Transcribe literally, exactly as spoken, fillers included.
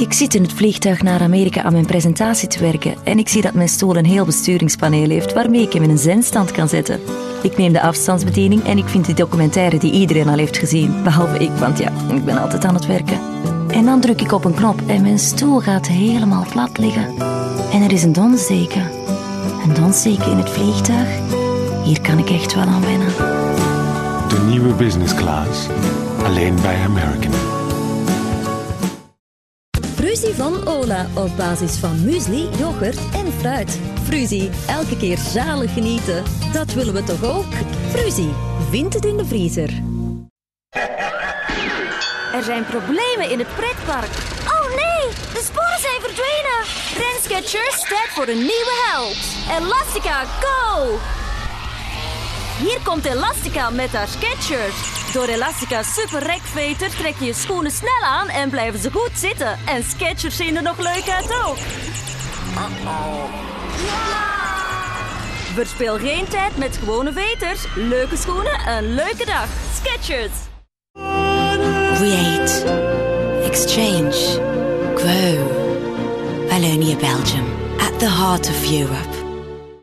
Ik zit in het vliegtuig naar Amerika aan mijn presentatie te werken en ik zie dat mijn stoel een heel besturingspaneel heeft waarmee ik hem in een zendstand kan zetten. Ik neem de afstandsbediening en ik vind die documentaire die iedereen al heeft gezien. Behalve ik, want ja, ik ben altijd aan het werken. En dan druk ik op een knop en mijn stoel gaat helemaal plat liggen. En er is een donsdeken. Een donsdeken in het vliegtuig? Hier kan ik echt wel aan wennen. De nieuwe business class. Alleen bij American. Frusie van Ola op basis van muesli, yoghurt en fruit. Frusie, elke keer zalig genieten. Dat willen we toch ook? Frusie, vind het in de vriezer. Er zijn problemen in het pretpark. Oh nee, de sporen zijn verdwenen. Ren Skechers staat voor een nieuwe held. Elastica, go! Hier komt Elastica met haar Skechers. Door Elastica's super rekveter trek je je schoenen snel aan en blijven ze goed zitten. En Skechers zien er nog leuk uit ook. Uh-oh. Ja! Verspil geen tijd met gewone veters. Leuke schoenen, een leuke dag. Skechers. Create, exchange, grow. Wallonia, Belgium, at the heart of Europe.